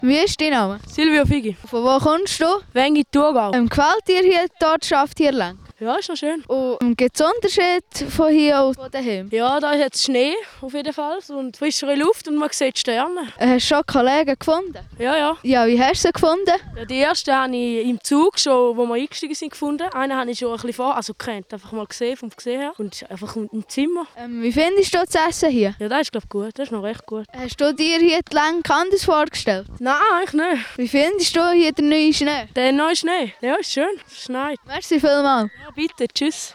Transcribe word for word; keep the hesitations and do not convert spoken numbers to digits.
Wie ist dein Name? Silvio Figi. Von wo kommst du? Wengi Thurgau. Ähm, gefällt dir hier die Ortschaft hier lang? Ja, ist noch schön. Und gibt es Unterschiede von hier aus von daheim? Ja, da ist jetzt Schnee auf jeden Fall und frischere Luft und man sieht Sterne. Äh, Hast du schon Kollegen gefunden? Ja, ja. Ja, wie hast du sie gefunden? Ja, die erste habe ich im Zug, schon, wo wir eingestiegen sind, gefunden. Einen habe ich schon ein bisschen vor, also kennt, einfach mal gesehen, vom Gesehen her. Und einfach im Zimmer. Ähm, wie findest du das Essen hier? Ja, das ist glaube ich gut, das ist noch recht gut. Hast du dir hier die Länge anders vorgestellt? Nein, eigentlich nicht. Wie findest du hier den neuen Schnee? Der neue Schnee, ja, ist schön, es schneit. Merci vielmals. Ja, bitte, tschüss.